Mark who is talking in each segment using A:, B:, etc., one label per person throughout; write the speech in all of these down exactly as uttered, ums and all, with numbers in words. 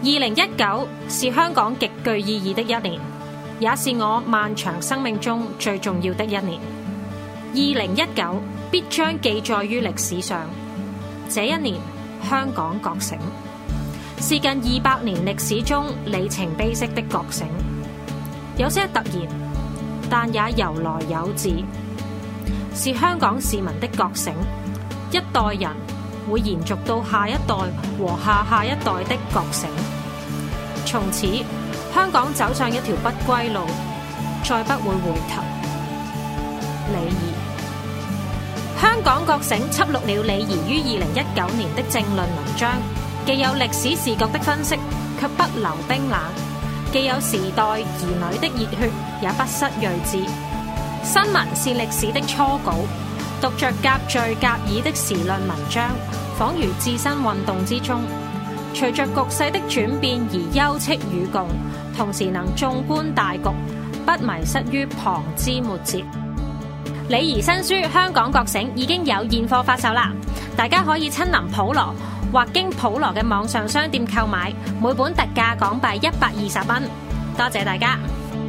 A: 二零一九是香港極具意義的一年，也是我漫長生命中最重要的一年。二零一九必將記載於歷史上。這一年，香港覺醒，是近二百年歷史中里程碑式的覺醒，有些突然，但也由來有自，是香港市民的覺醒，一代人會延續到下一代和下下一代的覺醒。從此，香港走上一條不歸路，再不會回頭。李怡。香港覺醒輯錄了李怡於二零一九年的政論文章，既有歷史視角的分析，卻不留冰冷；既有時代兒女的熱血，也不失睿智。新聞是歷史的初稿，讀着夾敘夾議的時論文章，仿如置身運動之中，隨着局勢的轉變而休戚與共，同時能縱觀大局，不迷失於旁枝末節。李怡新書《香港覺醒》已經有現貨發售啦，大家可以親臨普羅或經普羅嘅網上商店購買，每本特價港幣一百二十蚊。多謝大家。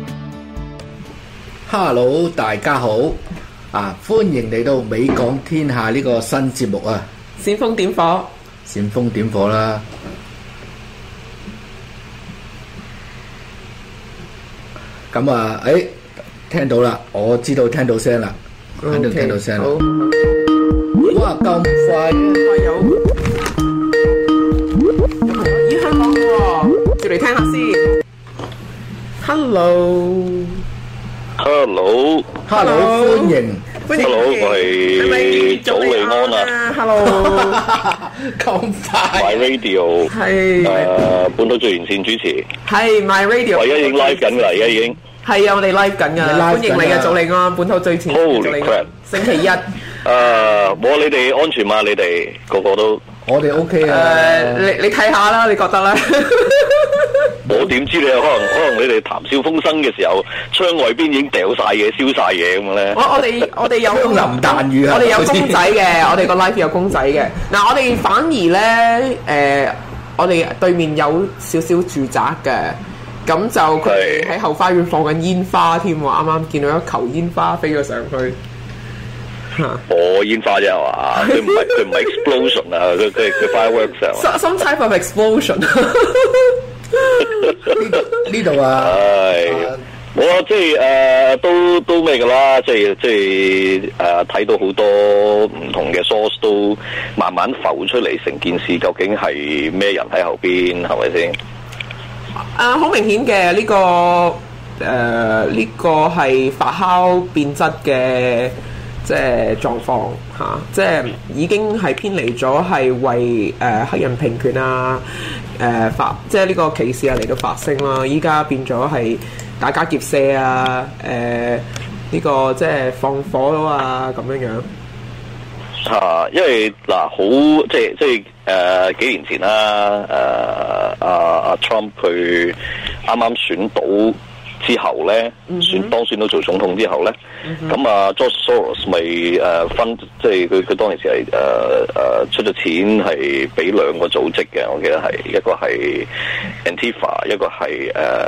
B: Hello， 大家好，啊，歡迎嚟到美港天下呢個新節目啊！
C: 煽風點火，
B: 煽風點火啦！咁啊，誒，聽到啦，我知道聽到聲啦，肯定聽到聲啦。哇，咁快
C: 快有！咦，香港喎，接嚟聽下先。Hello。
D: Hello，Hello，
B: 歡迎，
C: 歡迎
D: Hello， 我係祖利安啊
C: ，Hello，
B: 咁快
D: ，My Radio
C: 係
D: 誒本土最前線主持，
C: 係 My Radio，
D: 我而家已經 live 緊㗎啦，而家已經
C: 係啊，我哋 live 緊㗎，歡迎你嘅祖利安，本土最前線祖利安，星期一，誒，
D: 冇你哋安全嘛？你哋個個都，
B: 我哋 OK 啊，
C: 誒，你你睇下啦，你覺得咧？
D: 我點知你可能可能你哋談笑風生嘅時候，窗外邊已經掉晒嘢、燒晒嘢咁咧。
C: 我我哋我哋有
B: 槍林彈雨啊！
C: 我哋有公仔嘅，我哋個 live 有公仔嘅。嗱，我哋反而咧，誒，我哋對面有少少住宅嘅，咁就佢哋喺後花園放緊煙花添喎，啱啱見到一球煙花飛咗上去。
D: 哦，煙花啫係嘛？佢唔係佢唔係 explosion 啊，佢佢佢 fireworks 啊。
C: Some type of explosion。
B: 呢度啊，
D: 係我即係誒，都都咩噶啦，即係即係誒，睇到好多唔同嘅 source 都慢慢浮出嚟，成件事究竟係咩人喺後邊，係咪先？
C: 啊，好明顯嘅呢個誒，呢個係發酵變質嘅。即係狀況嚇、啊，即係已經係偏離咗係為誒、呃、黑人平權啊誒、呃、發，即係呢個歧視啊嚟到發聲啦。依家變咗係打家劫舍啊誒呢、呃這個即係放火啊咁樣樣
D: 嚇、啊，因為嗱、啊、好即係即係誒、呃、幾年前啦誒阿阿 Trump 佢啱啱選到之後咧，選當選到做總統之後咧，咁、mm hmm. 啊 George Soros 咪誒分，即係佢佢當其時係誒誒出咗錢係俾兩個組織嘅，我記得係一個係 Antifa， 一個係誒誒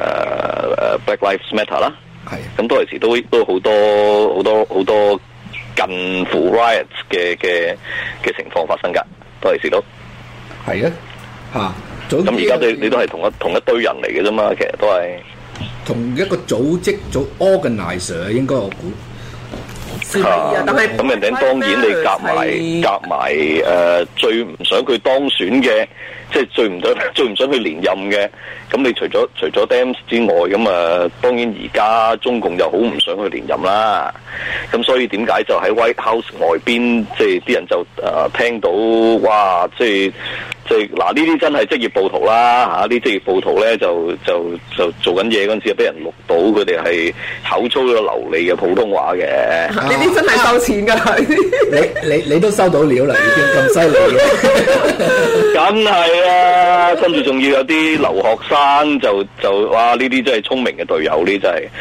D: Black Lives Matter 啦。係的，咁當其時都都好多好多好多近乎 riots 嘅嘅嘅情況發生㗎，當其時都
B: 係啊嚇。
D: 咁而家你你都係同一同一堆人嚟嘅啫嘛，其實都係。
B: 同一個組織做 organizer 應該我估，
D: 啊！咁人哋當然你夾埋夾埋誒最唔想佢當選嘅，即係最唔想最唔想佢連任嘅。咁你除咗除咗 Dems 之外，咁啊當然而家中共又好唔想佢連任啦。咁所以點解就喺 White House 外邊，即係啲人就誒、呃、聽到哇，即係。即係嗱，呢啲真係職業暴徒啦嚇！呢啲職業暴徒咧就就就做緊嘢嗰陣時，俾人錄到佢哋係口粗咗流利嘅普通話嘅。
C: 呢啲真係收錢㗎！
B: 你你你都收到料啦，已經咁犀利嘅。
D: 梗係啦，跟住仲要有啲留學生就就哇！呢啲真係聰明嘅隊友，呢真係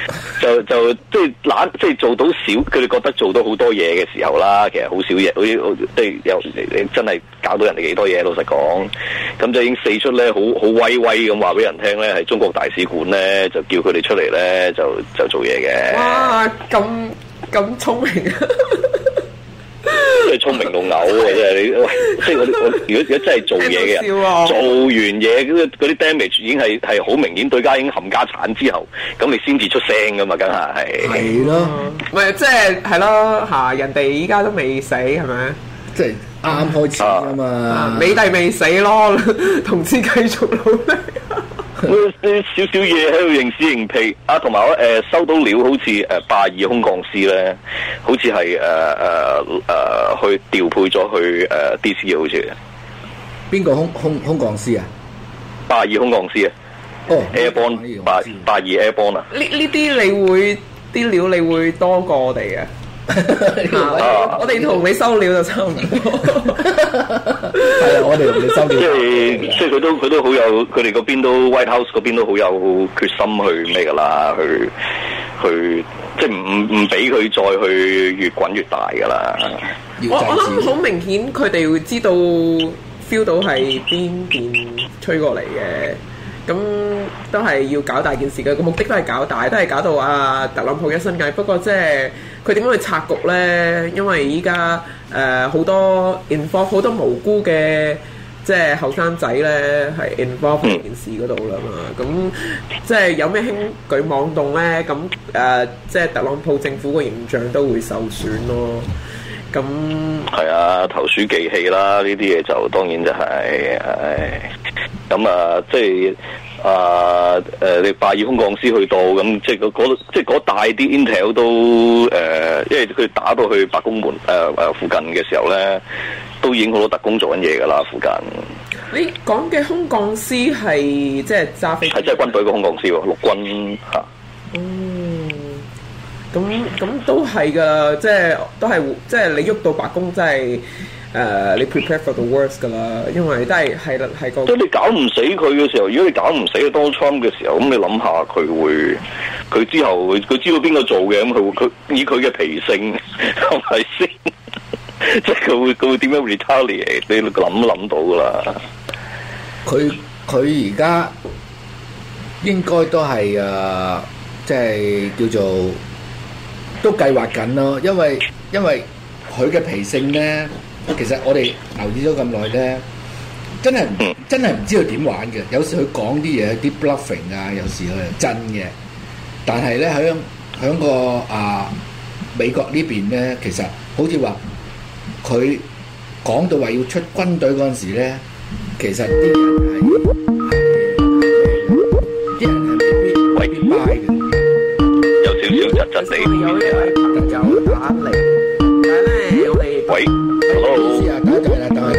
D: 就就即係懶，即係做到少，佢哋覺得做到好多嘢嘅時候啦，其實好少嘢，好似即係有你真係搞到人哋幾多嘢，老實講，咁就已經四出咧，好好威威咁話俾人聽咧，喺中國大使館咧就叫佢哋出嚟咧，就就做嘢嘅。
C: 哇！咁咁聰明啊！
D: 即係聰明到嘔啊！真係你，喂，即係我我如果如果真係做嘢嘅人，做完嘢嗰嗰啲 damage 已經係係好明顯對家已經冚家產之後，咁你先至出聲噶嘛，梗係
B: 係咯，
C: 咪即係係咯嚇，人哋依家都未死係咪？
B: 即係啱啱開始啊嘛，
C: 美帝未死咯，同志繼續努力。
D: 啲少少嘢喺度認屎認屁啊，同埋我誒收到料，好似誒八二空降師咧，好似係誒誒誒去調配咗去誒、呃、D C 好似。
B: 邊個空空空降師啊？
D: 八二空降師啊！
B: 哦
D: ，Airborne 八八二 Airborne 啊！
C: 呢呢啲你會啲料你會多過我哋嘅。啊、我哋同你收料就差唔多，
B: 係啊！我哋同你收料，
D: 即係即係佢都佢都好有，佢哋嗰邊都 White House 嗰邊都好有決心去咩噶啦，去去即係唔唔唔俾佢再去越滾越大噶啦。
C: 我我諗好明顯，佢哋會知道 feel 到係邊邊吹過嚟嘅。咁都係要搞大件事嘅，個目的都係搞大，都係搞到啊特朗普一身蟻。不過即係佢點樣去拆局咧？因為依家誒好多 involve 好多無辜嘅即係後生仔咧，係 involve 喺件事嗰度啦嘛。咁即係有咩輕舉妄動咧？咁誒、呃、即係特朗普政府個形象都會受損咯。咁
D: 係啊，投鼠忌器啦，呢啲嘢就當然就係、係，咁啊，即係啊誒，你八二空降師去到咁，即係嗰即係嗰大啲 intel 都誒、呃，因為佢打到去白宮門誒誒、呃、附近嘅時候咧，都已經好多特工做緊嘢㗎啦，附近。
C: 你講嘅空降師係即係揸飛機？係
D: 即係軍隊嘅空降師喎，陸軍嚇。
C: 嗯。咁咁都係噶，即係都係即係你喐到白宮，真係誒、呃、你 prepare for the worst 噶啦，因為都係係啦係個。即係你搞唔死佢嘅時候，如果你搞唔死 Donald Trump 嘅時候，咁你諗下佢會佢之後佢知道邊個做嘅，咁佢會佢以佢嘅脾性係咪先？即係佢會佢會點樣 retaliate？你諗都諗到噶啦。
B: 佢佢而家應該都係誒，即係叫做。都計劃緊咯，因為因為佢嘅脾性咧，其實我哋留意咗咁耐咧，真係真係唔知佢點玩嘅。有時佢講啲嘢啲 bluffing 啊，有時佢係真嘅，但係咧喺喺個啊美國呢邊咧，其實好似話佢講到話要出軍隊嗰陣時咧，其實啲人係啲人係未必未必 buy 嘅。
D: 少少窒窒地，
C: 有呢位朋友打嚟，但係咧我哋
D: 喂，
B: 唔好意思啊，等一陣啦，等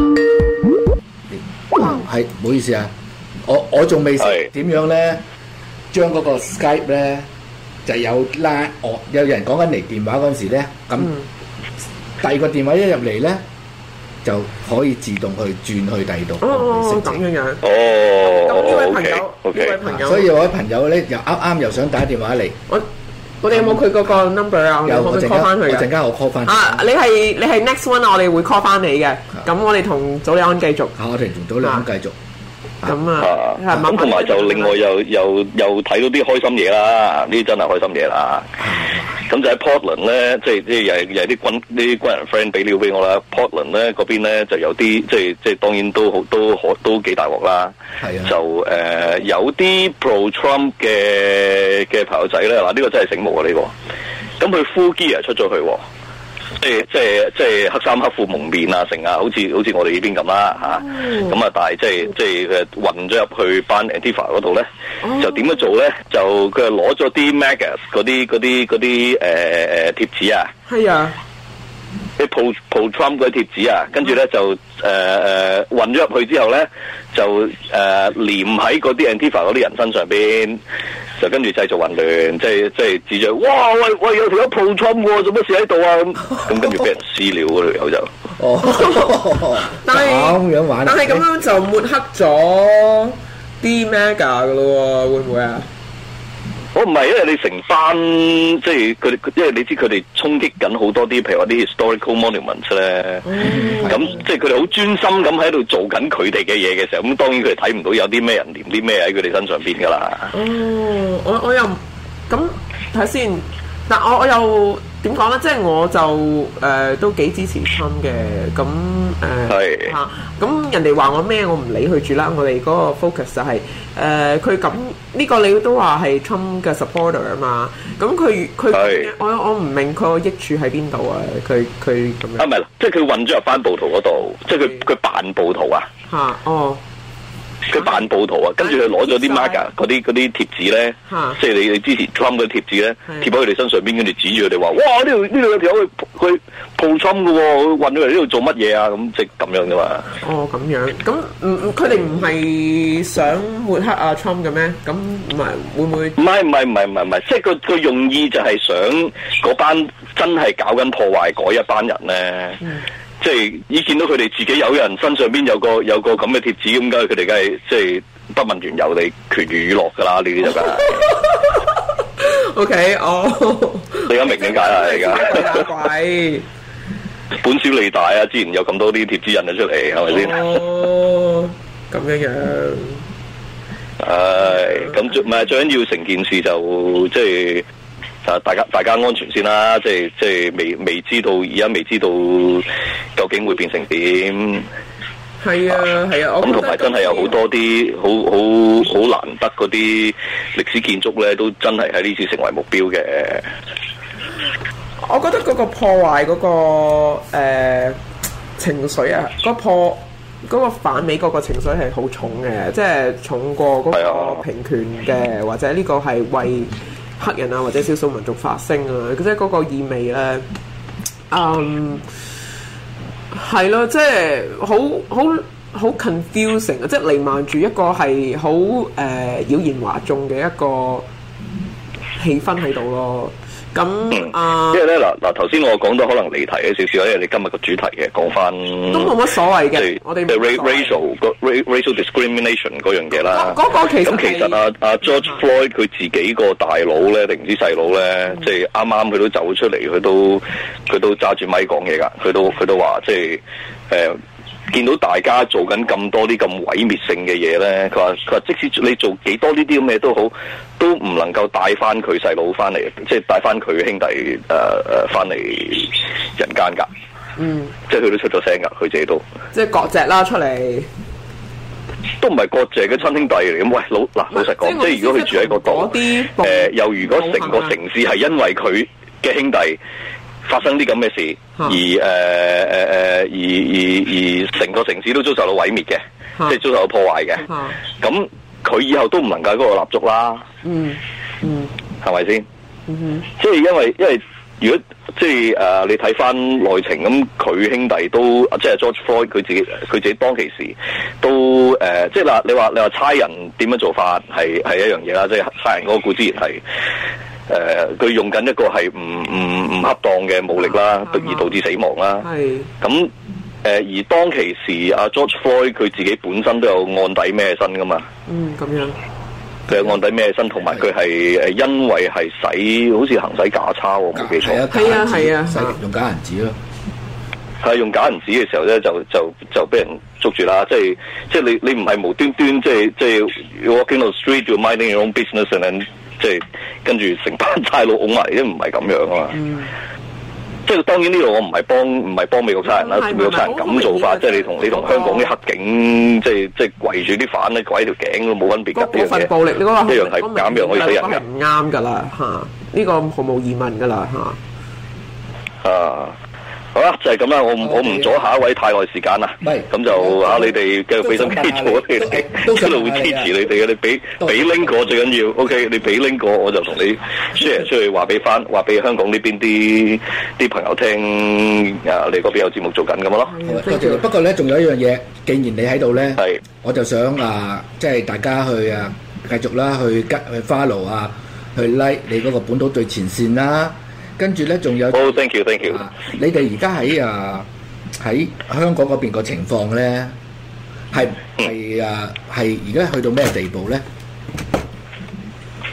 B: 一陣啊，係唔好意思啊，我我仲未識點樣咧，將嗰個 Skype 咧就有拉我有人講緊嚟電話嗰陣時咧，咁第二個電話一入嚟咧就可以自動去轉去第二度。
C: 哦，咁樣樣。
D: 哦，
C: 咁呢位朋友，呢
D: okay,
C: 位朋友，
B: 所以我位朋友咧又啱啱又想打電話嚟。
C: 我我哋有冇佢嗰個 number 啊？
B: 有，
C: 我哋 call 翻佢。
B: 我陣間我 call 翻。
C: 啊，你係你係 next one，我哋會 call 翻你嘅。咁我哋同祖利安繼續。
B: 啊，我哋同祖利安繼續。
C: 咁啊，
D: 咁同埋就另外又又又睇到啲開心嘢啦，呢啲真係開心嘢啦。咁就喺 Portland 咧，即係即係又係又係啲軍啲軍人 friend 俾料俾我啦。Portland 咧嗰邊咧就有啲即係即係當然都好都可都幾大鑊啦。係啊，就誒、呃、有啲 pro Trump 嘅嘅朋友仔咧，嗱、這、呢個真係醒目啊呢、這個。咁佢 full gear 出咗去喎。即係即係即係黑衫黑褲蒙面啊，成啊，好似好似我哋呢邊咁啦嚇。咁啊，但係即係即係佢混咗入去班 Antifa 嗰度咧，就點樣做咧？就佢係攞咗啲 Magas 嗰啲嗰啲嗰啲誒誒貼紙啊。係啊。啲 pro pro Trump 嗰啲貼紙啊，跟住咧就誒誒混咗入去之後咧，就誒、呃、黏喺嗰啲 Antifa 嗰啲人身上邊。就跟住製造混亂，即係即係指著，哇喂喂有條友 pro Trump 喎，做乜事喺度啊？咁咁跟住俾人私了嗰條友就，
B: 哦，但係咁樣玩，
C: 但係咁樣就抹黑咗啲 mega 噶咯喎，會唔會啊？
D: 我唔係，因為你成班即係佢哋，因為你知佢哋衝擊緊好多啲，譬如話啲 historical monuments 咧，咁、嗯、即係佢哋好專心咁喺度做緊佢哋嘅嘢嘅時候，咁當然佢哋睇唔到有啲咩人黏啲咩喺佢哋身上邊㗎啦。
C: 哦，我我又咁睇先，但我我又點講咧？即係我就誒、呃、都幾支持 Trump 嘅，咁誒嚇，咁人哋話我咩，我唔理佢住啦。我哋嗰個 focus 就係誒佢咁呢個你都話係 Trump 嘅 supporter 啊嘛。咁佢佢我我唔明佢個益處喺邊度啊？佢佢咁樣啊，
D: 唔係，即係佢混咗入翻暴徒嗰度，即係佢佢扮暴徒啊
C: 嚇哦。
D: 佢扮暴徒啊，跟住佢攞咗啲 marker 嗰啲嗰啲貼紙咧，即係你你之前 Trump 嗰啲貼紙咧，貼喺佢哋身上邊，跟住指住佢哋話：哇！呢度呢度有條友去去 pro Trump 嘅喎，混咗嚟呢度做乜嘢啊？咁即係咁樣啫嘛。哦，咁樣，咁唔佢哋唔係想抹黑阿 Trump 嘅咩？咁唔係會唔會？唔係唔係唔係唔係唔係，即係個個用意就係想嗰班真係搞緊破壞嗰一班人咧。嗯即係已見到佢哋自己有人身上邊有個有個咁嘅貼紙咁，梗係佢哋梗係即係不問緣由地權如雨落㗎啦，呢啲就梗係。O K， 哦，你而家明點解啦？而家鬼本小利大啊！之前有咁多啲貼紙印咗出嚟，係咪先？哦，咁樣樣。唉，咁最唔係最緊要成件事就即係。啊！大家大家安全先啦，即係即係未未知道，而家未知道究竟會變成點。係啊係啊，咁同埋真係有好多啲好好好難得嗰啲歷史建築咧，都真係喺呢次成為目標嘅。我覺得嗰個破壞嗰、嗰個誒、呃、情緒啊，嗰、嗰個、破嗰、嗰個反美嗰個情緒係好重嘅，即係重過嗰個平權嘅，或者呢個係為黑人啊，或者少數民族發聲啊，即係嗰個意味咧，嗯，係咯，即係好好好 confusing 啊，即係瀰漫住一個係好誒妖言惑眾嘅一個氣氛喺度咯。咁啊，因為咧嗱嗱頭先我講到可能離題咗少少，因為你今日個主題嘅講翻都冇乜所謂嘅，我哋 racial 個 racial discrimination 嗰樣嘢啦。嗰個其實咁其實啊啊 George Floyd 佢自己個大佬咧定唔知細佬咧，即係啱啱佢都走出嚟，佢都佢都揸住咪講嘢㗎，佢都佢都話即係誒。見到大家做緊咁多啲咁毀滅性嘅嘢咧，佢話佢話即使你做幾多呢啲咁嘅都好，都唔能夠帶翻佢細佬翻嚟，即係帶翻佢兄弟誒誒翻嚟人間㗎。嗯，即係佢都出咗聲㗎，佢自己都即係割席啦出嚟，都唔係割席嘅親兄弟嚟。咁喂老嗱老實講，即係如果佢住喺嗰度，誒、呃、又如果成個城市係因為佢嘅兄弟發生啲咁嘅事，而誒誒誒，而而而成個城市都遭受到毀滅嘅，即係遭受到破壞嘅。咁佢以後都唔能夠喺嗰度立足啦。嗯嗯，係咪先？嗯即係因為因為如果即係誒、呃，你睇翻內情咁，佢兄弟都即係 George Floyd 佢自己佢自己當其時都誒、呃，即係嗱，你話你話差人點樣做法係係一樣嘢啦，即係差人嗰個固之然係。誒，佢、呃、用緊一個係唔唔唔恰當嘅武力啦，而導致死亡啦。係咁誒，而當其時阿 George Floyd 佢自己本身都有案底孭身噶嘛。嗯，咁樣。佢有案底孭身，同埋佢係誒，因為係使好似行使假鈔，我冇記錯。係啊係啊，使用假銀紙咯。係用假銀紙嘅時候咧，就就就俾人捉住啦。即係即係你你唔係無端端即係即係 walking on the street to minding your own business and then即係跟住成班差佬拱埋，都唔係咁樣啊嘛。嗯、即係當然呢度我唔係幫唔係幫美國差人啦，美國差人咁做法，即係你同你同香港啲黑警，即係即係圍住啲犯咧，拐條頸都冇分別㗎。嗰部分暴力，你講話一樣係減樣可以死人嘅。唔啱㗎啦嚇，呢、呢個毫無疑問㗎啦嚇。啊！好啦，就係咁啦，我我唔阻下一位太耐時間啦。係，咁就嚇你哋繼續俾心機做，你哋一路會支持你哋嘅。你俾俾 link 我最緊要 ，OK？你俾 link 我，我就同你 share 出去話俾翻，話俾香港呢邊啲啲朋友聽。啊，你嗰邊有節目做緊咁咯。多謝。不過咧，仲有一樣嘢，既然你喺度咧，係，我就想啊，即係大家去啊，繼續啦，去吉去 follow 啊，去 like 你嗰個本土最前線啦。跟住咧，仲有好、oh，thank you，thank you。你哋而家喺啊喺香港嗰邊個情況咧，係係啊係而家去到咩地步咧？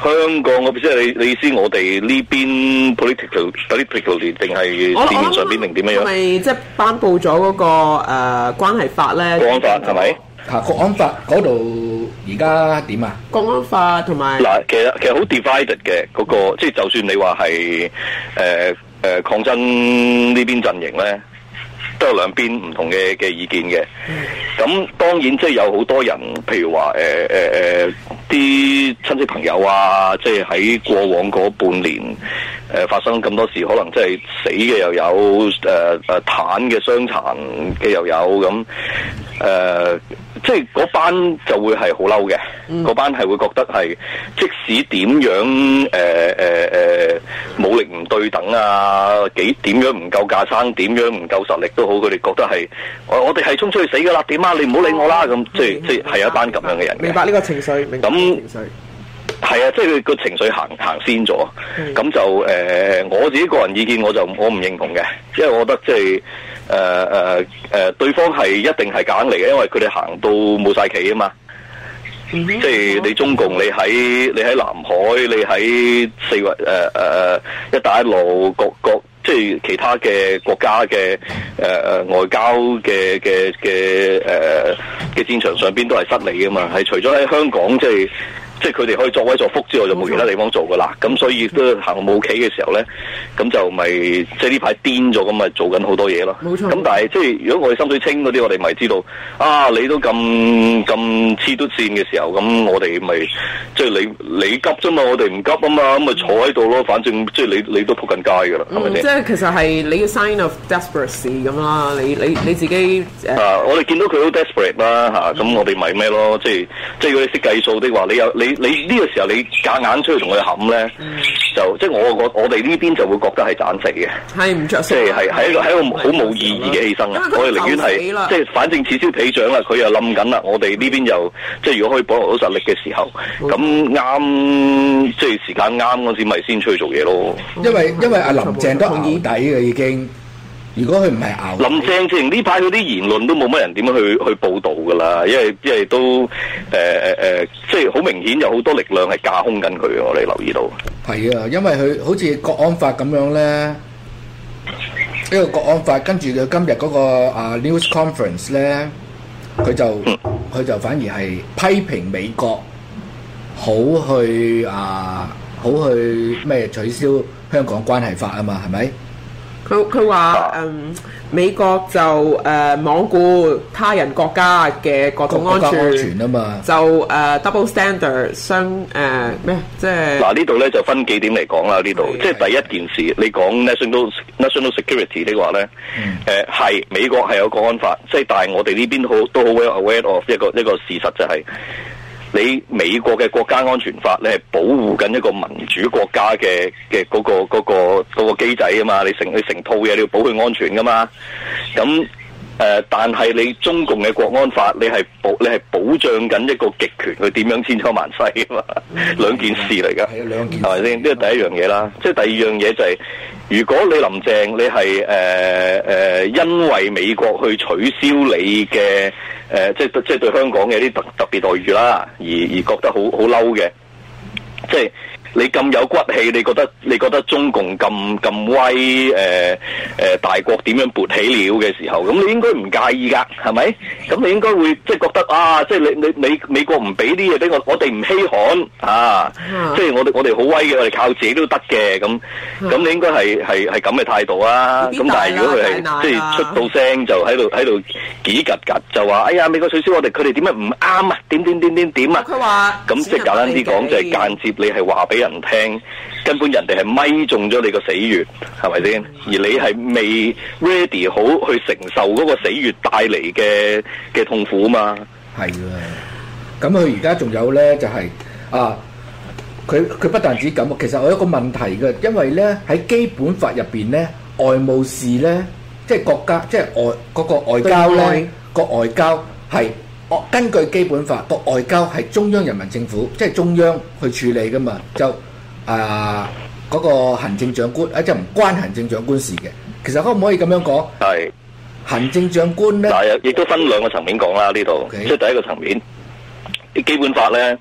D: 香港我唔知係你你意思我哋呢邊 political politically 定係市面上邊定點樣樣？
C: 係咪即係頒布咗嗰個誒關係法咧？
D: 國安法係咪？
B: 嚇，國安法嗰度而家點啊？
C: 國安法同埋
D: 嗱，其實其實好 divided 嘅嗰個，即係就算你話係誒誒抗爭呢邊陣營咧，都有兩邊唔同嘅嘅意見嘅。咁、嗯、當然即係有好多人，譬如話誒誒誒啲親戚朋友啊，即係喺過往嗰半年誒、呃、發生咁多事，可能即係死嘅又有，誒誒癱嘅傷殘嘅又有咁誒。呃即係嗰班就會係好嬲嘅，嗰、嗯、班係會覺得係即使點樣誒誒誒武力唔對等啊，幾點樣唔夠架生，點樣唔夠實力都好，佢哋覺得係我我哋係衝出去死㗎啦，點啊你唔好理我啦咁，即係即係係一班咁樣嘅人。
C: 明白呢個情緒，明白呢個情緒。
D: 係啊，即係佢個情緒行行先咗，咁、嗯、就誒、呃、我自己個人意見我就我唔認同嘅，因為我覺得即係誒誒誒對方係一定係夾硬嚟嘅，因為佢哋行到冇晒企啊嘛，嗯、即係你中共你喺你喺南海，你喺四圍誒誒一帶一路各各即係其他嘅國家嘅誒誒外交嘅嘅嘅誒嘅戰場上邊都係失利噶嘛，係除咗喺香港即係。即係佢哋可以作威作福之外，就冇其他地方做噶啦。咁所以都行冇企嘅時候咧，咁就咪即係呢排癲咗咁，咪做緊好多嘢咯。冇錯。咁但係即係如果我哋心水清嗰啲，我哋咪知道啊，你都咁咁黐嘟線嘅時候，咁我哋咪即係你你急啫嘛，我哋唔急啊嘛，咁咪坐喺度咯。反正即係你你都仆緊街噶啦，係咪先？即係其實係你嘅 sign of desperation 咁啦。你你你自己誒、啊，我哋見到佢好 desperate 啦嚇，咁、嗯、我哋咪咩咯？即係即係如果你識計數的話，你有你。你呢個時候你夾硬出去同佢冚咧，嗯、就即係我我我哋呢邊就會覺得係盞死嘅，係唔着數，即係係係一個係一個好冇意義嘅犧牲啊！我哋寧願係即係反正此消彼長啦，佢又冧緊啦，我哋呢邊又即係如果可以保留到實力嘅時候，咁啱即係時間啱嗰時咪先出去做嘢咯。因為因為阿林鄭都淆底嘅已經。如果佢唔係拗林鄭，正呢排嗰啲言論都冇乜人點樣去去報導㗎啦，因為因為都誒誒誒，即係好明顯有好多力量係架空緊佢嘅，我哋留意到。係啊，因為佢好似國安法咁樣咧，呢個國安法跟住佢今日嗰個啊 news conference 咧，佢就佢、嗯、就反而係批評美國好去啊好去咩取消香港關係法啊嘛，係咪？佢佢話誒美國就誒、呃、罔顧他人國家嘅各種安全，安全啊嘛，就誒、呃、double standard 相誒咩？即係嗱呢度咧就分幾點嚟講啦。呢度即係第一件事，你講 national national security 的話咧，誒係、呃、美國係有國安法，即係但係我哋呢邊好都好 well aware of 一個一個事實就係、是。你美國嘅國家安全法，你係保護緊一個民主國家嘅嘅嗰個嗰、嗰個嗰個機制啊嘛，你成你成套嘢你要保佢安全噶嘛，咁誒、呃，但係你中共嘅國安法，你係保你係保障緊一個極權，佢點樣千秋萬世啊嘛，兩件事嚟噶，係啊，兩件事係咪先？呢個第一樣嘢啦，即係第二樣嘢就係、是，如果你林鄭你係誒誒因為美國去取消你嘅。誒、呃，即係即係對香港嘅啲特特別待遇啦，而而覺得好好嬲嘅，即係你咁有骨氣，你覺得你覺得中共咁咁威，誒、呃、誒、呃、大國點樣勃起了嘅時候，咁你應該唔介意㗎，係咪？咁你應該會即係覺得啊，即係你你美美國唔俾啲嘢俾我，我哋唔稀罕啊，嗯、即係我哋我哋好威嘅，我哋靠自己都得嘅，咁咁、嗯、你應該係係係咁嘅態度啊。咁但係如果佢係即係出到聲就喺度喺度幾拮拮就話，哎呀美國取消我哋，佢哋點解唔啱啊？點點點點點啊？佢話咁即係簡單啲講就係間接你係話俾人聽，根本人哋係咪中咗你個死穴，係咪先？而你係未 ready 好去承受嗰個死穴帶嚟嘅嘅痛苦啊嘛。係啊，咁佢而家仲有咧就係、是、啊，佢佢不但止咁，其實我有一個問題嘅，因為咧喺基本法入邊咧，外務事咧，即係國家，即係外嗰、那個外交咧，個外交係。根據基本法，個外交係中央人民政府，即係中央去處理噶嘛，就啊嗰、呃那個行政長官，啊就唔關行政長官事嘅。其實可唔可以咁樣講？係行政長官咧，嗱亦都分兩個層面講啦。呢度 Okay. 即係第一個層面，基本法咧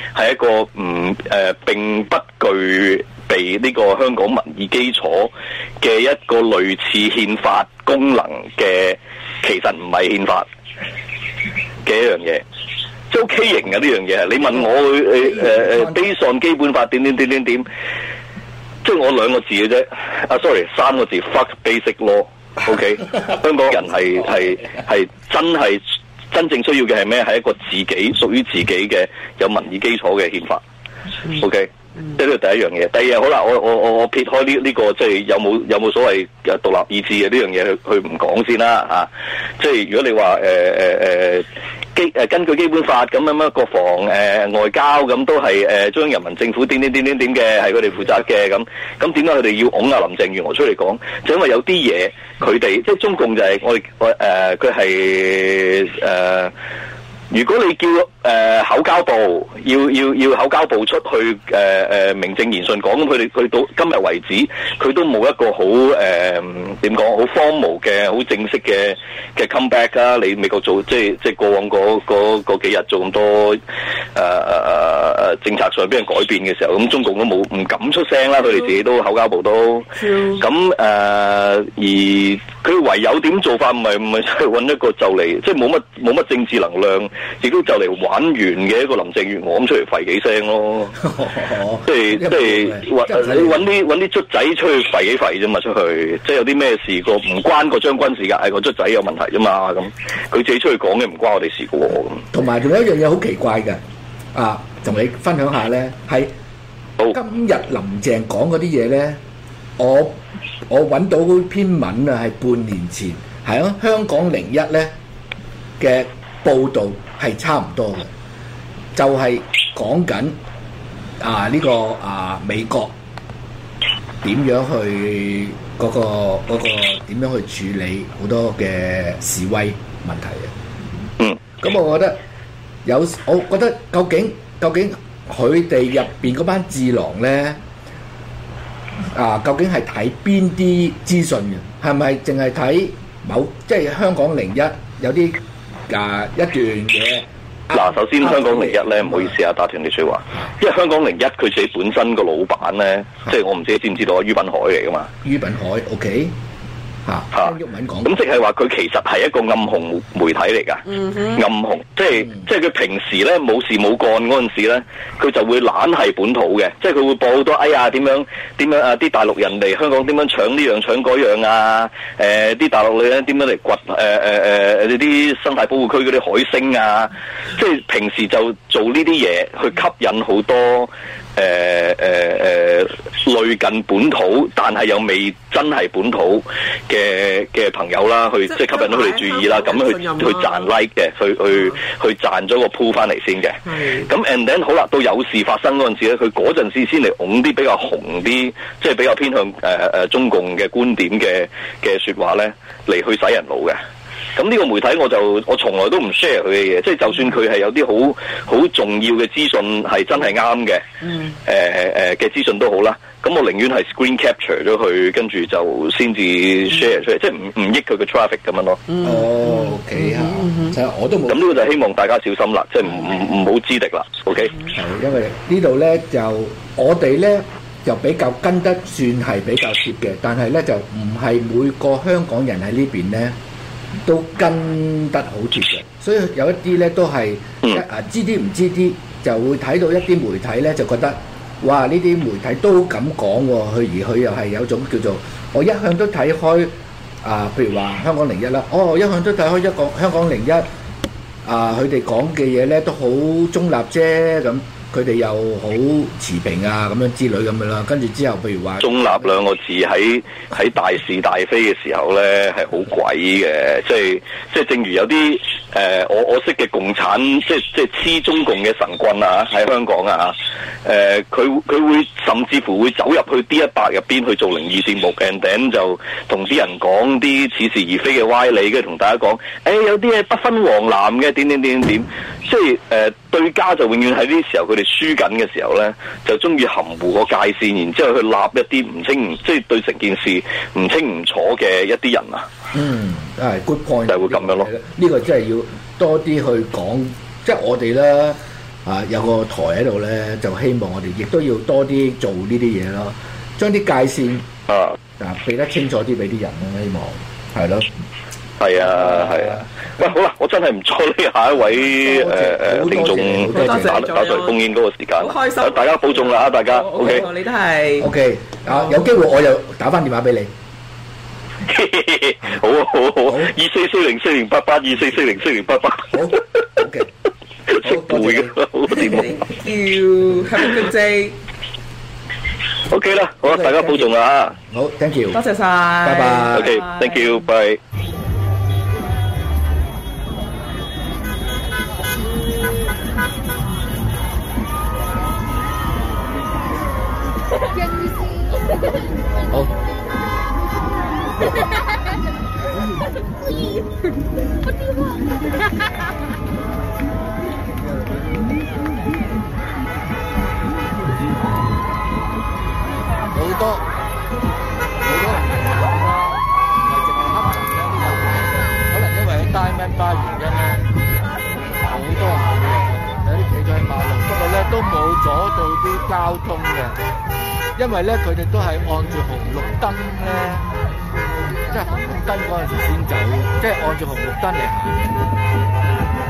D: 係一個唔誒、呃、並不具備呢個香港民意基礎嘅一個類似憲法功能嘅，其實唔係憲法嘅一樣嘢，即係 OK 型嘅呢樣嘢。你問我誒誒誒 based on 基本法點點點點點，即係我兩個字嘅啫。啊 sorry 三個字 fuck basic law。OK， 香港人係係係真係真正需要嘅係咩？係一個自己屬於自己嘅有民意基礎嘅憲法。OK，即係呢個第一樣嘢。第二樣好啦，我我我我撇開呢呢個即係有冇有冇所謂誒獨立意志嘅呢樣嘢去去唔講先啦嚇。即係如果你話誒誒誒基誒根據基本法咁樣乜國防誒、呃、外交咁都係誒、呃、中央人民政府點點點點點嘅係佢哋負責嘅咁，咁點解佢哋要拱阿林鄭月娥出嚟講？就因為有啲嘢佢哋即係中共就係我哋我誒佢係誒。如果你叫誒、呃、口交部要要要口交部出去誒誒、呃、名正言順講，咁佢哋佢到今日為止，佢都冇一個好誒點講好 formal 嘅好正式嘅嘅 comeback 啊！你美國做即係即係過往嗰嗰嗰幾日做咁多誒誒誒政策上俾人改變嘅時候，咁中共都冇唔敢出聲啦，佢哋自己都口交部都咁誒、呃，而佢唯有點做法，唔係唔係揾一個就嚟即係冇乜冇乜政治能量。亦都就嚟玩完嘅一個林鄭月娥咁出嚟吠幾聲咯，即係即係你揾啲揾啲卒仔出去吠幾吠啫嘛，出去即係有啲咩事個唔關個將軍事㗎，係個卒仔有問題啫嘛，咁佢自己出去講嘅唔關我哋事嘅喎咁。
B: 同埋仲有一樣嘢好奇怪嘅，啊，同你分享下咧，係今日林鄭講嗰啲嘢咧，我我揾到嗰篇文啊，係半年前係啊香港零一咧嘅報導。係差唔多嘅，就係講緊啊呢、這個啊美國點樣去嗰、那個嗰、那個點樣去處理好多嘅示威問題嘅。嗯，咁我覺得有，我覺得究竟究竟佢哋入邊嗰班智囊咧啊，究竟係睇邊啲資訊嘅？係咪淨係睇某即係香港零一有啲？啊一段嘢
D: 嗱，首先香港零一咧，唔好意思啊，打斷你説話，因為香港零一佢自己本身個老闆咧，即係我唔知你知唔知道啊，于品海嚟噶嘛？于
B: 品海 ，OK。嚇嚇，
D: 咁即係話佢其實係一個暗紅媒體嚟㗎，嗯、暗紅即係、嗯、即係佢平時咧冇事冇幹嗰陣時咧，佢就會懶係本土嘅，即係佢會播好多哎呀點樣點樣啊啲大陸人嚟香港點樣搶呢樣搶嗰樣啊，誒、呃、啲大陸女人點樣嚟掘誒誒誒誒啲生態保護區嗰啲海星啊，即係平時就做呢啲嘢去吸引好多。誒誒誒類近本土，但係又未真係本土嘅嘅朋友啦，去即係吸引到佢哋注意啦，咁樣去去賺 like 嘅，去去去賺咗個鋪翻嚟先嘅。咁 and then 好啦，到有事發生嗰陣時咧，佢嗰陣時先嚟拱啲比較紅啲，即係比較偏向誒誒、呃、中共嘅觀點嘅嘅説話咧，嚟去洗人腦嘅。咁呢個媒體我就我從來都唔 share 佢嘅嘢，即係就算佢係有啲好好重要嘅資訊係真係啱嘅，誒誒嘅資訊都好啦。咁我寧願係 screen capture 咗佢，跟住就先至 share 出嚟，嗯、即係唔唔益佢嘅 traffic 咁樣咯。
B: 哦 ，OK 嚇、嗯，就、嗯、我都冇。咁呢
D: 個就希望大家小心啦，即係唔唔唔好知敵啦。OK。
B: 係因為呢度咧就我哋咧就比較跟得算係比較貼嘅，但係咧就唔係每個香港人喺呢邊咧。都跟得好貼嘅，所以有一啲咧都係一啊知啲唔知啲，就會睇到一啲媒體咧就覺得，哇呢啲媒體都咁講喎，佢而佢又係有種叫做我一向都睇開啊，譬如話香港零一啦，哦一向都睇開一個香港零一啊，佢哋講嘅嘢咧都好中立啫咁。佢哋又好持平啊，咁樣之類咁樣啦。跟住之後，譬如話
D: 中立兩個字喺喺大是大非嘅時候咧，係好鬼嘅。即係即係，正如有啲誒、呃，我我識嘅共產，即係即係黐中共嘅神棍啊，喺香港啊，誒、呃，佢佢會甚至乎會走入去 D 一百入邊去做靈異節目 and then 就同啲人講啲似是而非嘅歪理，跟住同大家講，誒、欸、有啲嘢不分黃藍嘅，點點點點，即係誒、呃、對家就永遠喺呢啲時候佢哋輸緊嘅時候咧，就中意含糊個界線，然之後去立一啲唔清唔即係對成件事唔清唔楚嘅一啲人啊。
B: 嗯，係 good point，
D: 就係會咁樣咯。
B: 呢個真係要多啲去講，即係我哋咧啊有個台喺度咧，就希望我哋亦都要多啲做呢啲嘢咯，將啲界線
D: 啊
B: 啊俾得清楚啲俾啲人咯，希望係咯。
D: 係啊，係啊。喂，好啦，我真係唔阻你下一位誒誒聽眾打打上嚟烽煙嗰個時間。
C: 好開心，
D: 大家保重啦，大家。O K，
C: 你都係。
B: O K，啊有機會我又打翻電話俾你。
D: 好啊，好啊，好啊。二四四零四零八八，二四四零四零八八。好。O K。識背嘅，好掂。
C: Thank you. Have a good day.
D: O K 啦，好啊，大家保重啦嚇。
B: 好 ，Thank you。
C: 多謝晒。
B: 拜拜。
D: O K，Thank you，bye。
B: 好。好多好多人唔係淨係黑人嘅，可能因為喺 Diamond Bar 原因咧，好多人有啲企咗喺馬路，不過咧都冇阻到啲交通嘅，因為咧佢哋都係按住紅綠燈咧，即係紅綠燈嗰陣時先走，即係按住紅綠燈嚟行。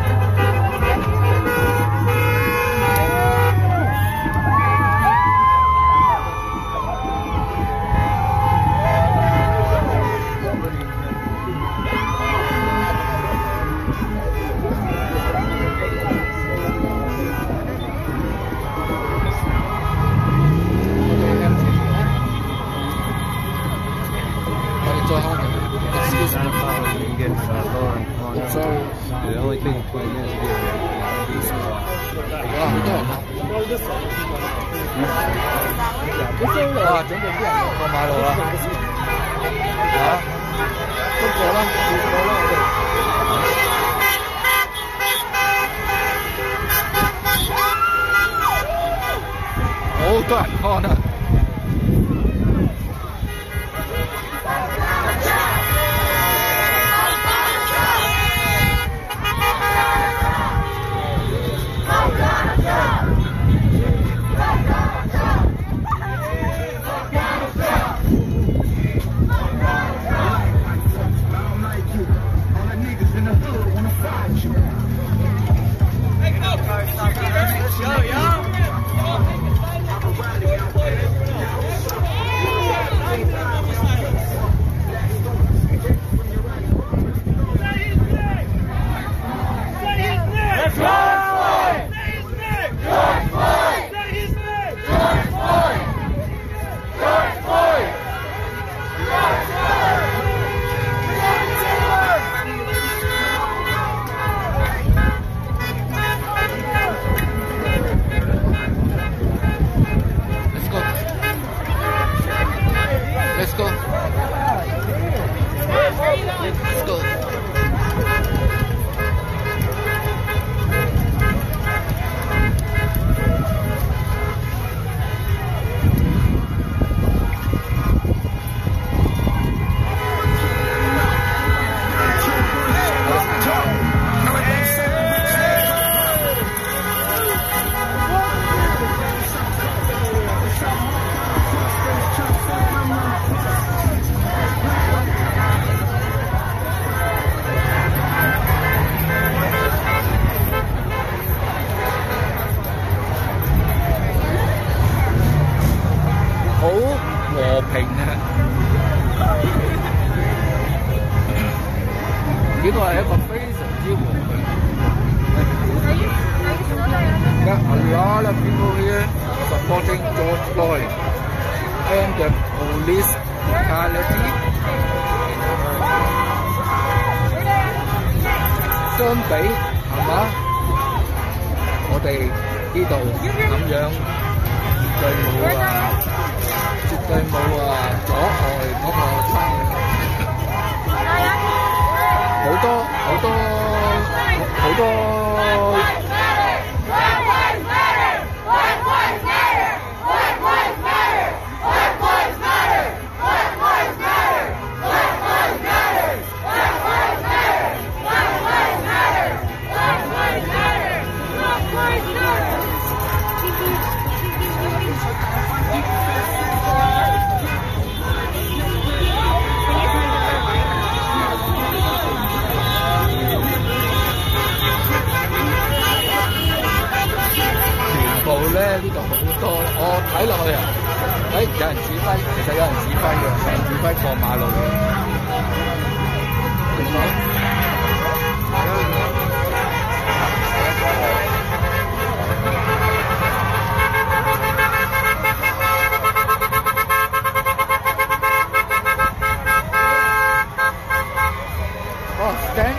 B: 哇！準備啲人過馬路啦，嚇！不過啦，不過啦，我哋好多人看啊！呢個係一個非常之和平。Got a lot of people here supporting George Floyd and the police brutality. 相比係嘛？我哋呢度咁樣絕對冇啊，絕對冇啊阻礙嗰個生意。好多好多好多。
E: Black lives matter! Black lives matter!
B: 我我睇落去啊，誒、有人指揮，其實有人指揮嘅，有人指揮過馬路嘅。哦，stand。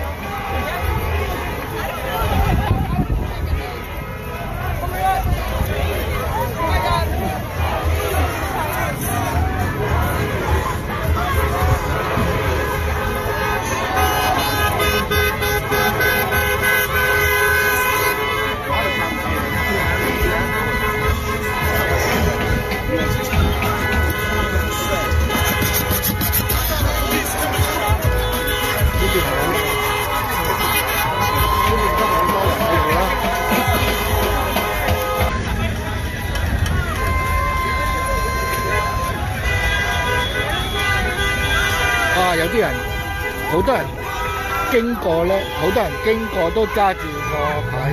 B: 啊！有啲人，好多人經過咧，好多人經過都揸住個牌。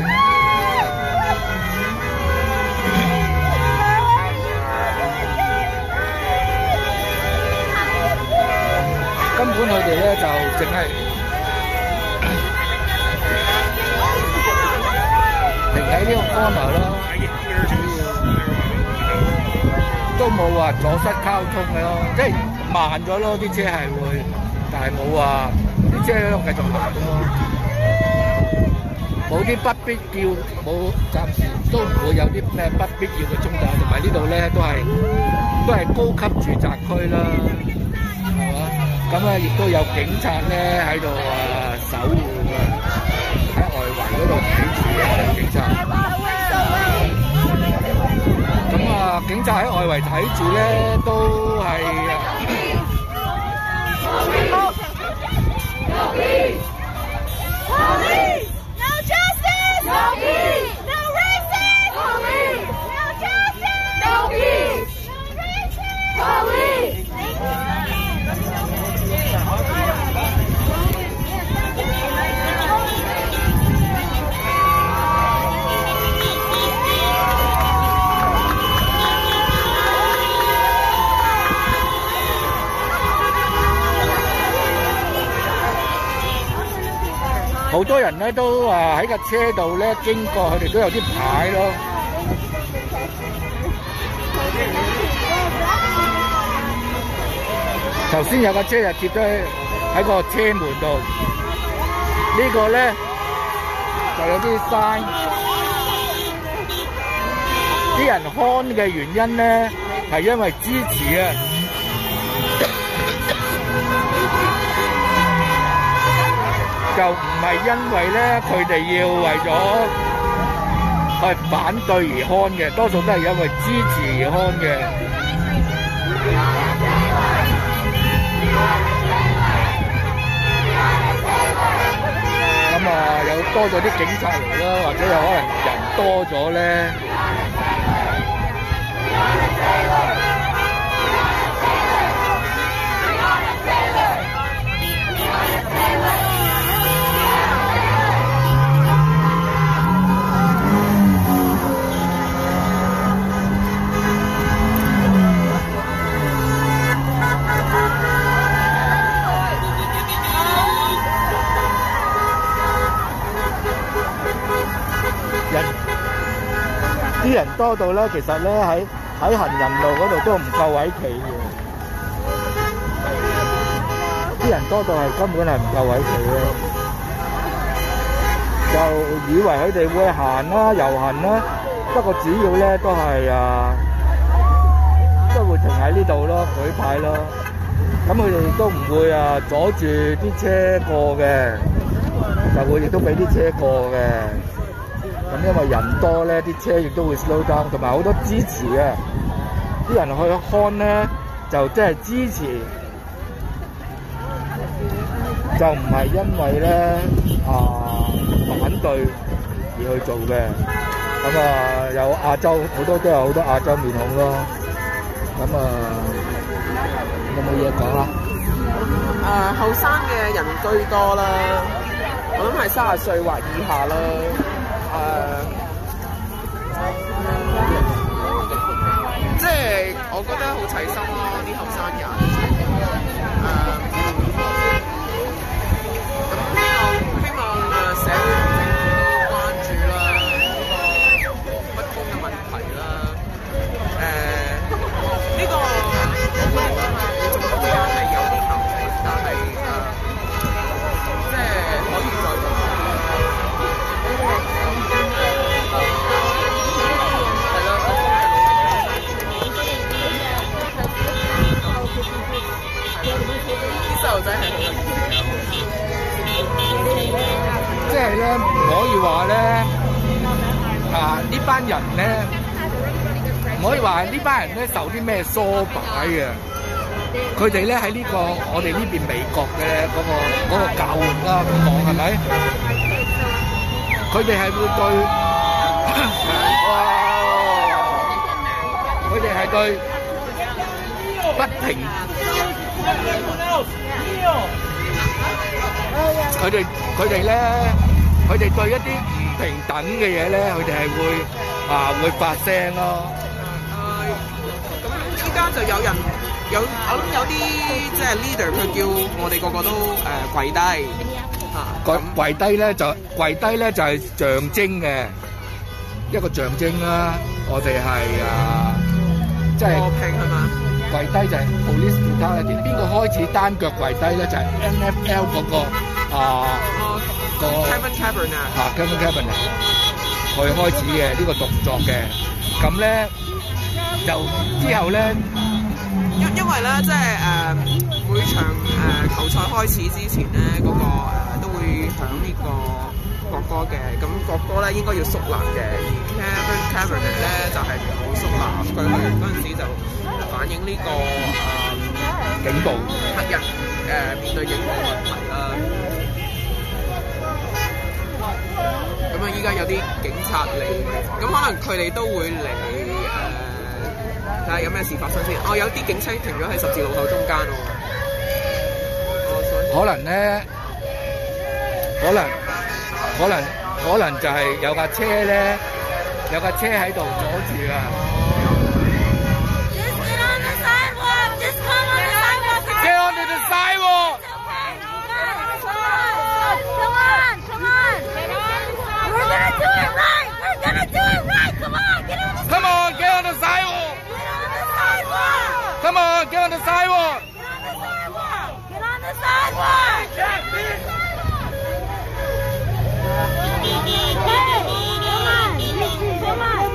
B: 根本佢哋咧就淨係停喺呢個 corner 咯，都冇話阻塞交通嘅咯，即係慢咗咯，啲車係會，但係冇話啲車都繼續行咯，冇啲不必要，冇暫時都唔會有啲咩不必要嘅衝突，同埋呢度咧都係都係高級住宅區啦，係嘛？咁啊，亦都有警察咧喺度啊守護嘅，喺外圍嗰度睇住嘅警察。咁啊，警察喺外圍睇住咧，都係好多人咧都啊喺架車度咧經過，佢哋都有啲牌咯。頭先有架車就貼咗喺個車門度，呢個咧就有啲山。啲人看嘅原因咧係因為支持啊。就唔係因為咧，佢哋要為咗去反對而看嘅，多數都係因為支持而看嘅。咁啊，有多咗啲警察嚟啦，或者有可能人多咗咧。啲人多到咧，其實咧喺喺行人路嗰度都唔夠位企嘅。啲人多到係根本係唔夠位企咯，就以為佢哋會行啦、遊行啦，不過主要咧都係啊，都會停喺呢度咯，舉牌咯。咁佢哋都唔會啊阻住啲車過嘅，就會亦都俾啲車過嘅。咁因為人多咧，啲車亦都會 slow down， 同埋好多支持啊！啲人去看咧，就即係支持，就唔係因為咧啊反對而去做嘅。咁啊，有亞洲好多都有好多亞洲面孔咯。咁啊，有冇嘢講啊？
C: 誒，後生嘅人居多啦，我諗係三十歲或以下啦。誒、uh, 即係我覺得好齊心咯，啲後生人。誒、呃，咁希望希望誒社會都關注啦，呢、這個不公嘅問題啦。誒、呃，呢、這個我覺得仲都係有啲頭嘅，但係誒、呃，即係可以再做。啲細路仔係好有意義，
B: 即係咧唔可以話咧啊呢班人咧唔可以話呢班人咧受啲咩唆擺嘅，佢哋咧喺呢個我哋呢邊美國嘅嗰、嗰個嗰個教育啦咁講係咪？佢哋係會對，佢哋係對不平。佢哋佢哋咧，佢哋對一啲唔平等嘅嘢咧，佢哋係會啊會發聲咯。
C: 誒，咁依家就有人有，我諗有啲即係 leader，佢叫我哋個個都誒、呃、跪低嚇。
B: 跪跪低咧就跪低咧就係象徵嘅一個象徵啦。我哋係啊，即係
C: 和平係嘛？
B: 跪低就係 police brutality，邊個開始單腳跪低咧？就係、是、N F L 嗰、那個啊、
C: 哦、
B: 個
C: Kevin Kaepernick
B: 嚇 Kevin Kaepernick 佢開始嘅呢、這個動作嘅。咁咧就之後咧，
C: 因因為咧即係誒、呃、每場誒、呃、球賽開始之前咧，嗰、那個、呃、都會響呢個國歌嘅。咁國歌咧應該要肅立嘅，而 Kevin Kaepernick 咧就係唔會肅立。佢去嗰陣時就反映呢、這個誒、呃、
B: 警暴
C: 黑人誒、呃、面對警暴問題啦。咁啊，依家有啲警察嚟，咁可能佢哋都會嚟誒睇下有咩事發生先。哦，有啲警車停咗喺十字路口中間喎。哦，
B: 可能咧，可能可能可能就係有架車咧，有架車喺度阻住啊！Come on, get on the sidewalk! Come on, get on the sidewalk!
E: Get on the sidewalk! Hey, come on, come on.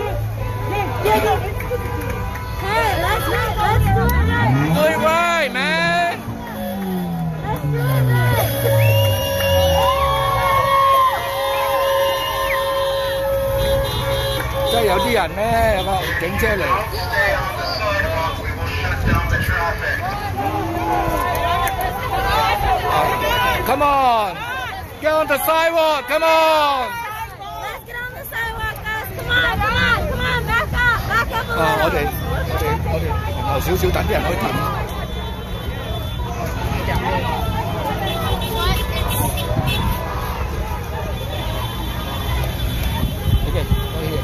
E: Hey, let's let's do it right.
B: Do it right, man.
E: Let's do it right.
B: 即係有啲人咧，有個警車嚟。Come on, get on the sidewalk. Come on.
E: Let's get on the sidewalk, guys. Come on, come on, come on, back up, back up a
B: 啊！我
E: little.
B: 哋我哋我哋停後少少，等啲人去停。OK， 可以。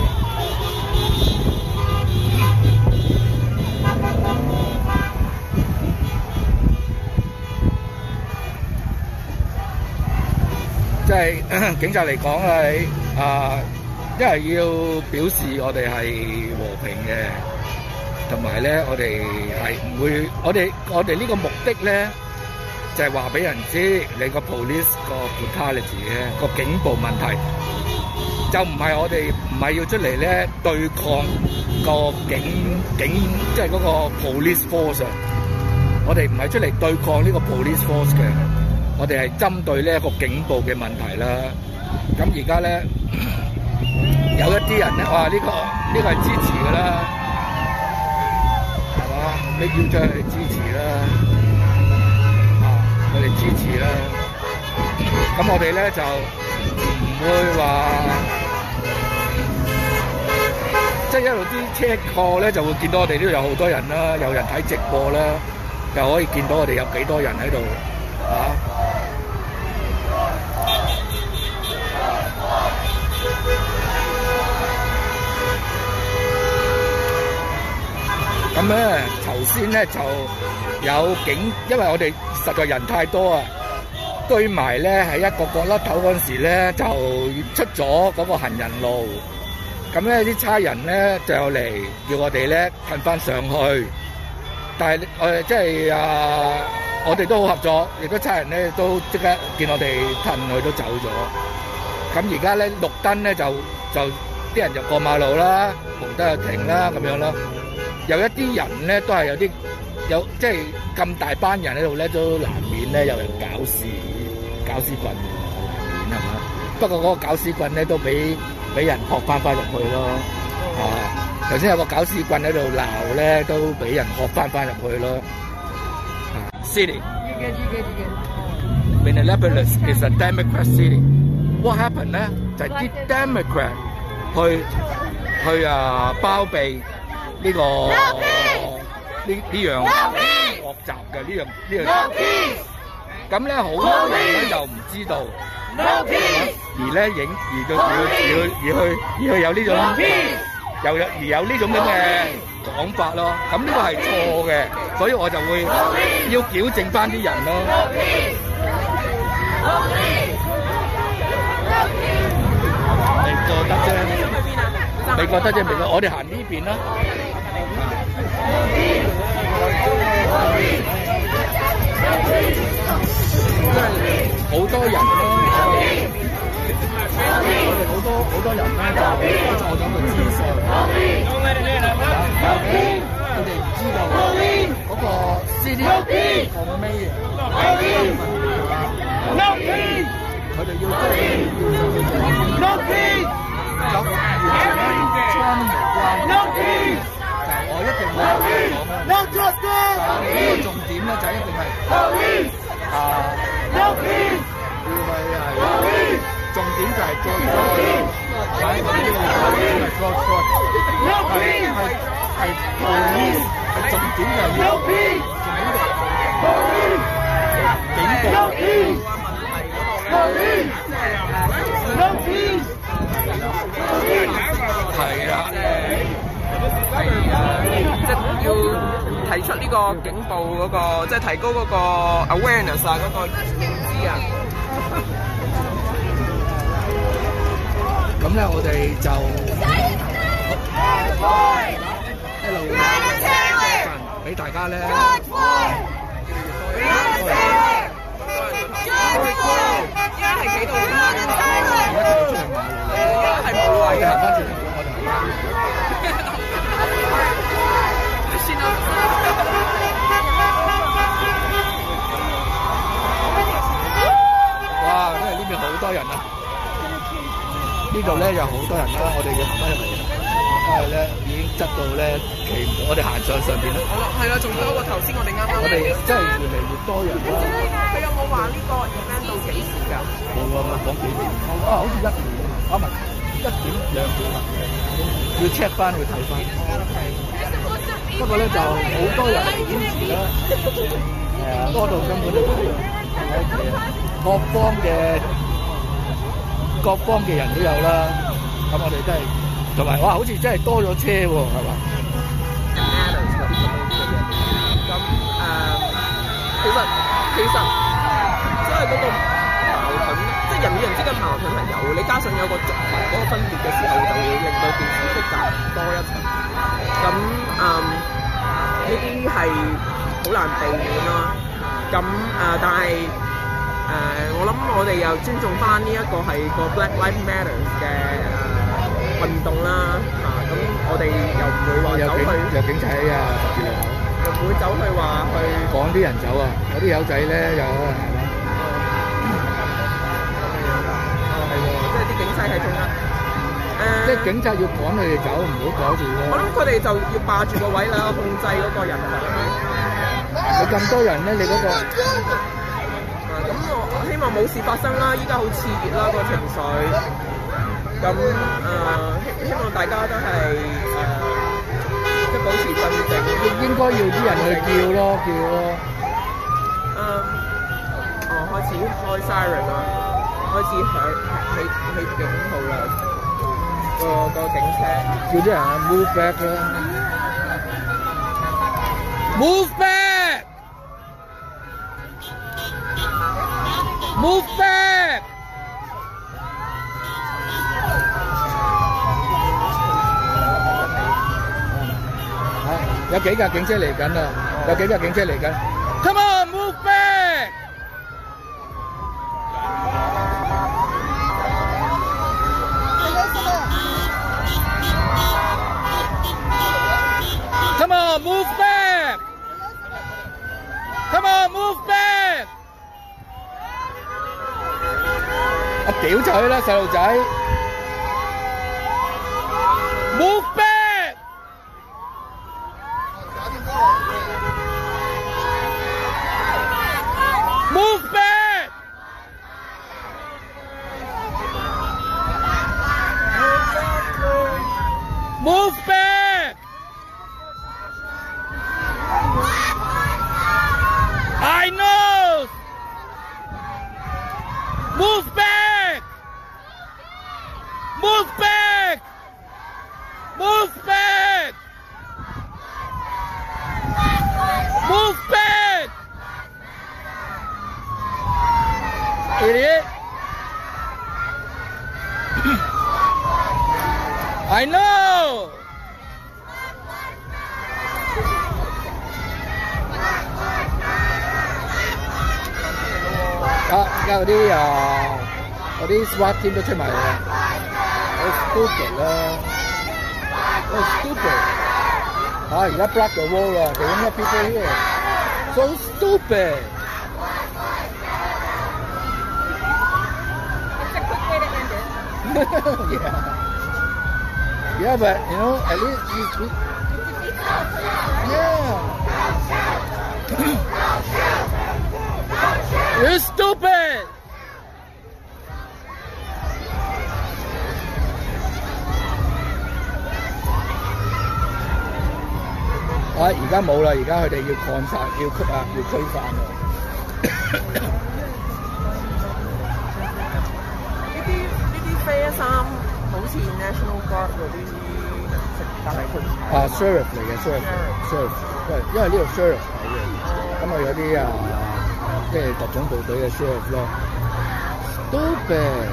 B: 即係警察嚟講係啊，一係要表示我哋係和平嘅，同埋咧我哋係唔會，我哋我哋呢個目的咧就係話俾人知你個 police 個 brutality 嘅個警暴問題，就唔係我哋唔係要出嚟咧對抗個警警，即係嗰個 police force。我哋唔係出嚟對抗呢個 police force 嘅。我哋係針對呢一個警暴嘅問題啦。咁而家咧有一啲人咧，哇！呢、呢個呢、呢個係支持㗎啦，係嘛？咩叫做係支持啦？啊，我哋支持啦。咁我哋咧就唔會話，即係一路啲車過咧，就會見到我哋呢度有好多人啦，有人睇直播啦，又可以見到我哋有幾多人喺度啊！ 咁咧頭先咧就有警，因為我哋實在人太多啊，堆埋咧喺一個角落頭嗰陣時咧就出咗嗰個行人路，咁咧啲差人咧就嚟叫我哋咧褪翻上去，但係誒即係啊，我哋都好合作，亦都差人咧都即刻見我哋褪佢都走咗。咁而家咧綠燈咧就就啲人就過馬路啦，紅燈就停啦咁樣咯。有一啲人咧都係有啲有即係咁大班人喺度咧，都難免咧有人搞事搞屎棍嘅，難免係嘛？不過嗰個搞屎棍咧都俾俾人學翻翻入去咯。啊，頭先有個搞屎棍喺度鬧咧，都俾人學翻翻入去咯。啊 ，City Minneapolis is a Democrat city. What happened 咧？就係啲 Democrat 去去啊包庇呢個呢呢樣惡習嘅呢樣呢樣。咁咧好多人咧就唔知道，而咧影而到而而而去而去有呢種有有而有呢種咁嘅講法咯。咁呢個係錯嘅，所以我就會要矯正翻啲人咯。你覺得啫？你覺得啫？明白？我哋行呢邊啦。即係好多人咯，我哋好多好多人咧就錯咗個資訊，佢哋唔知道嗰個 C D 放咩嘢，佢哋要即係有完全咧穿無關。我一定會講啦。呢個重點咧就一定係啊，要係係重點就係再再喺呢個係再再係係係係重點就係要警告。係啊。
C: 係啊，即係要提出呢個警報嗰個，即係提高嗰個 awareness 啊，嗰個認知啊。
B: 咁咧，我哋就一路俾大家咧，
C: 依家係幾度先啊？而家係冇位嘅。
B: 哇！因為呢邊好多人啊，呢度咧有好多人啦，我哋要行翻入嚟啦，因為咧已經擠到咧企唔到，我哋行上上邊啦。
C: 好啦，係啦，仲多過頭先我哋啱啱。
B: 我哋真係越嚟越多人啦。
C: 佢有冇話呢個 event 到幾時㗎？
B: 冇啊，冇講幾點。啊，好似一點，啊唔係一點兩點啊，要 check 翻去睇翻。不過咧就好多人堅持啦，誒多到根本就各方嘅各方嘅人都有啦。咁我哋真係同埋哇，好似真係多咗車喎，係嘛？
C: 咁誒，其實其實即係嗰個矛盾，即係人與人之間矛盾係有，你加上有個族群嗰個分別嘅時候，就會令到件事複雜多一層。咁誒呢啲係好難避免啦。咁誒、呃，但係誒、呃，我諗我哋又尊重翻呢一個係個 Black Lives Matter 嘅誒運動啦。嚇、啊，咁我哋又唔會話走去
B: 有警察啊，十字路口
C: 又唔會走去話去
B: 趕啲人走啊！有啲友仔咧有係嘛？
C: 係喎，即係啲警察係仲得。誒，
B: 即係警察要趕佢哋走，唔好阻住咯。
C: 我諗佢哋就要霸住個位啦，控制嗰個人群。
B: 你咁多人咧，你嗰個
C: 啊，咁我希望冇事發生啦！依家好熾熱啦個情緒。咁誒，希希望大家都係誒，即係保持鎮靜。
B: 應該要啲人去叫咯，叫咯。
C: 嗯，哦，開始開 siren 啦，開始響起起警號啦。個個警車，
B: 叫啲人 move back 啦。 Move back! Move back! 有幾架警車嚟緊啦，有幾架警車嚟緊。Come on, move back! Come on, move back! Come on, move back! 我屌咗佢啦，細路仔 ！Move back! Move back! Move back! I know! Move back! Move back! Move back! Move back! Idiot! I know! 啊！而家嗰啲啊，嗰啲 SWAT team 都出埋嚟啦，好 stupid 啦，好 stupid！ 啊！而家 block the wall 啦，they don't have people here， so stupid！ yeah. Yeah, but you know, at least you, you yeah. You're stupid. À, 而家冇啦，而家佢哋要抗殺，要驅啊，要驅散啦。
C: 呢啲呢啲啡衫好似 National Guard 嗰啲食，但係佢
B: 啊 sheriff 嚟嘅 sheriff，sheriff， 因為呢度 sheriff 嚟嘅，咁啊有啲啊即係特種部隊嘅 sheriff 咯。Stupid！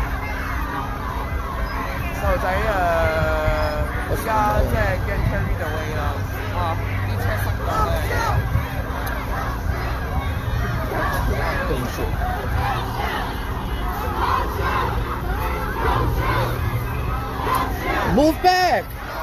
C: 細路仔誒，而家即係驚 carry away 啦，哇！啲車塞咗嘅。
B: Move back!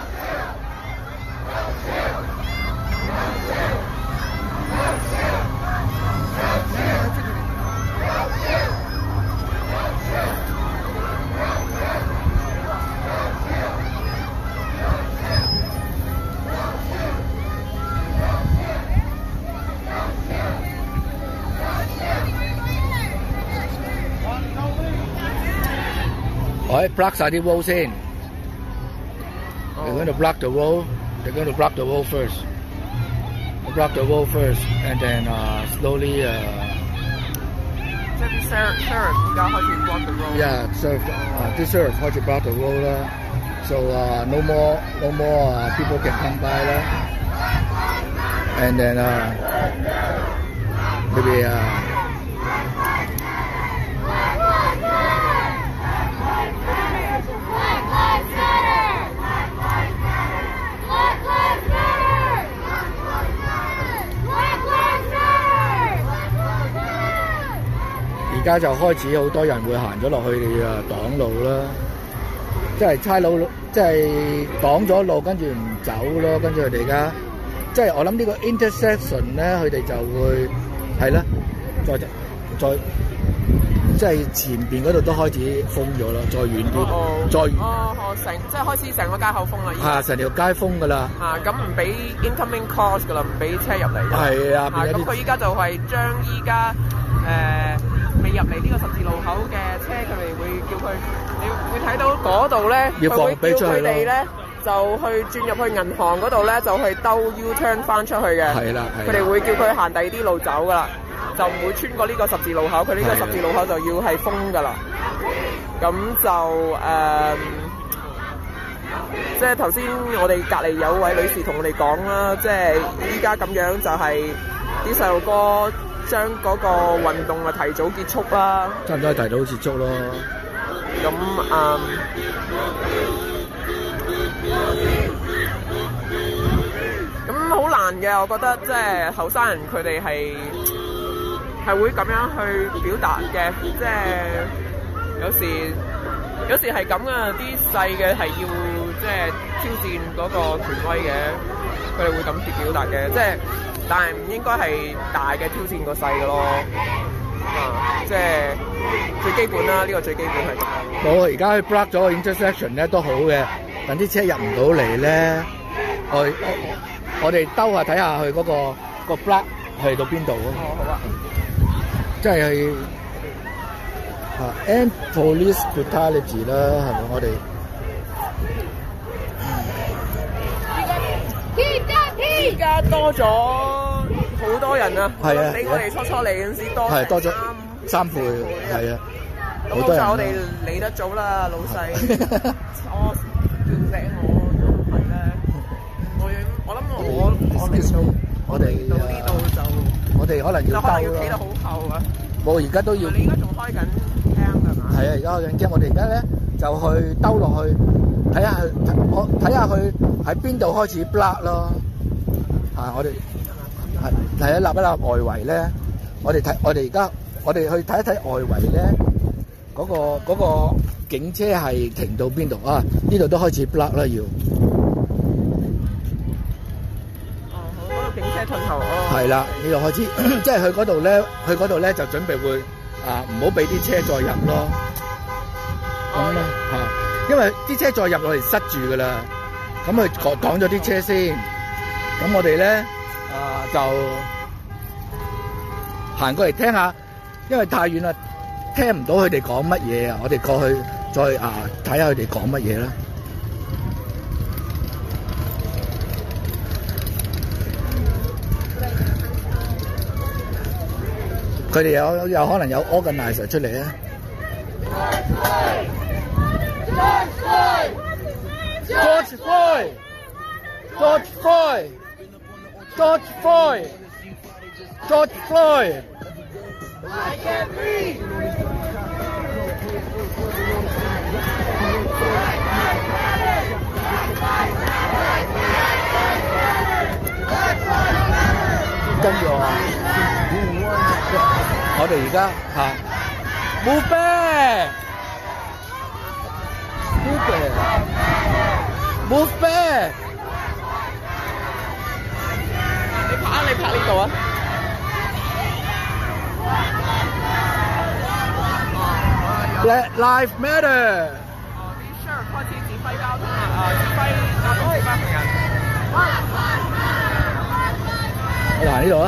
B: Alright, block 晒啲 wall 先。They're going to block the wall. They're going to block the wall first. They block the wall first, and then uh, slowly. Uh,
C: 即係啲 sheriff sheriff 而家開始 block the road。
B: Yeah, sheriff. 啊，啲 sheriff 開始 block the wall 啦。So uh, no more, no more uh, people can come by 啦。And then uh, maybe. Uh,而家就開始好多人會行咗落去啊擋路啦，即係差佬即係擋咗路，跟住唔走咯，跟住佢哋而家即係我諗呢個 intersection 咧，佢哋就會係啦，再再即係前邊嗰度都開始封咗啦，再遠啲，
C: 哦
B: 再遠
C: 哦哦成即係開始成個街口封啦，
B: 係成條街封㗎啦，
C: 啊咁唔俾 incoming cars 㗎啦，唔俾車入嚟㗎，
B: 係啊，
C: 咁佢依家就係將依家誒。未入嚟呢個十字路口嘅車，佢哋會叫佢，你會睇到嗰度咧，佢會叫佢哋咧就去轉入去銀行嗰度咧，就去兜 U turn 翻出去嘅。
B: 係啦，
C: 佢哋會叫佢行第二啲路走噶啦，就唔會穿過呢個十字路口。佢呢個十字路口就要係封噶啦。咁就誒誒即係頭先我哋隔離有位女士同我哋講啦，即係依家咁樣就係啲細路哥將嗰個運動啊提早結束啦，
B: 差唔多係提早結束咯。
C: 咁嗯。咁好難嘅，我覺得即係後生人佢哋係係會咁樣去表達嘅，即係有時有時係咁噶，啲細嘅係要即係挑戰嗰個權威嘅，佢哋會咁去表達嘅，即係但係唔應該係大嘅挑戰個細嘅咯，啊，即係最基本啦，呢個最基本係咁。
B: 我而家去 block 咗個 intersection 咧都好嘅，等啲車入唔到嚟咧，我我我哋兜下睇下佢嗰個個 block 去到邊度咯。
C: 哦，好啊。
B: 即係啊 ，end police brutality 啦，係咪？我哋
C: 而家多咗好多人啊！
B: 係啊，
C: 比我哋初初嚟嗰陣時多
B: 係多咗
C: 三
B: 三倍，係啊。
C: 咁好彩我哋嚟得早啦，老細。我叫醒我都係咧。我我諗我我嚟到
B: 我哋
C: 到呢度就
B: 我哋可能要兜
C: 就可能要企得好後啊！
B: 我而家都要。
C: 你而家仲開緊廳㗎嘛？
B: 係啊，而家開緊廳。我哋而家咧就去兜落去睇下，我睇下佢喺邊度開始 block 咯。啊，我哋係係啊，立一立外圍咧。我哋睇，我哋而家我哋去睇一睇外圍咧，嗰個嗰個警車係停到邊度啊？呢度都開始 block 啦，要。
C: 哦，好，嗰個警車褪後哦。
B: 係啦，呢度開始，即係去嗰度咧，去嗰度咧就準備會啊，唔好俾啲車再入咯。咁咧嚇，因為啲車再入落嚟塞住噶啦，咁佢擋擋咗啲車先。咁我哋咧啊就行過嚟聽下，因為太遠啦，聽唔到佢哋講乜嘢啊！我哋過去再啊睇下佢哋講乜嘢啦。佢哋有有可能有 organizer 出嚟啊！ George Floyd, George Floyd, George Floyd, George Floyd. I can't breathe. 跟住我話，我哋而家嚇 move back, move back, move back。
C: 你拍啊！你拍呢度啊！
B: Black Lives Matter。
C: 哦，啲 sheriff 開始指揮交通啦，啊，指揮交通翻行人。
B: 我行呢度啊！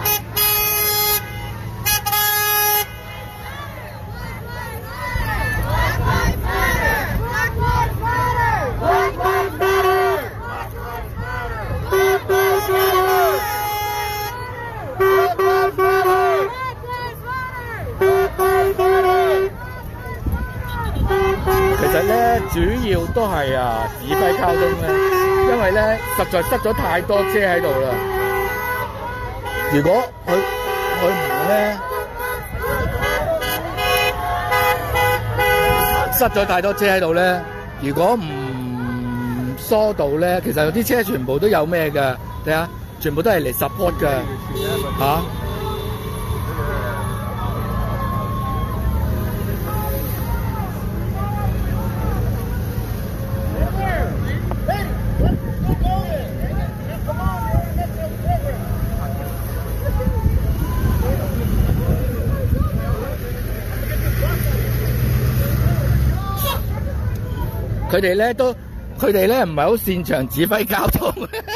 B: 其實咧，主要都係啊指揮交通咧，因為咧實在塞咗太多車喺度啦。如果佢佢唔咧塞咗太多車喺度咧，如果唔疏導咧，其實有啲車全部都有咩㗎？睇下，全部都係嚟 support 㗎嚇。佢哋咧都，佢哋咧唔係好擅長指揮交通，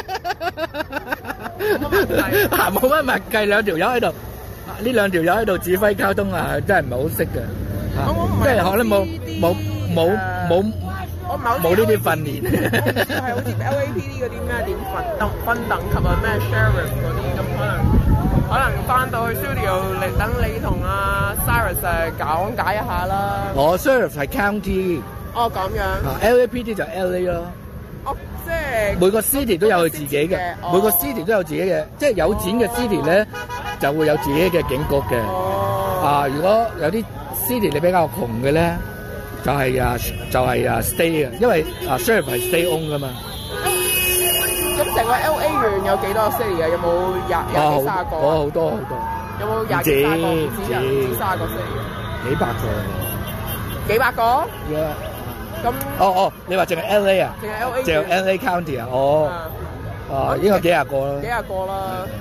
B: 啊冇乜默契，兩條友喺度，呢兩條友喺度指揮交通啊，真係唔係好識嘅，即係可能冇冇冇冇冇呢啲訓練，
C: 係好似 L A P D 嗰啲咩點分等分等級啊，咩 sheriff 嗰啲咁可能可能翻到去 studio 嚟等你同阿 Cyrus 誒講解一下啦。
B: 我 sheriff 係 county。
C: 哦，咁樣。
B: 啊 L A P D 就 L A 咯。
C: 哦，即係
B: 每個 city 都有佢自己嘅，
C: 哦
B: 每個 city 都有自己嘅，即係有錢嘅 city 咧就會有自己嘅警局嘅。
C: 哦。
B: 啊，如果有啲 city 你比較窮嘅咧，就係啊就係啊 stay 啊，因為啊 sheriff 係 stay on 噶嘛。
C: 咁成個 L A 縣有幾多 city 啊？有冇廿廿幾卅個？
B: 哦，好多好多。
C: 有冇廿幾卅個？唔止啊，唔止卅個 city 啊。
B: 幾百個。
C: 幾百個？
B: Yeah。
C: 咁。
B: 哦哦，你話淨係 L A 啊？
C: 淨係 L A。
B: 淨係 L A County 啊？哦。啊，應該幾廿個啦。
C: 幾廿個啦。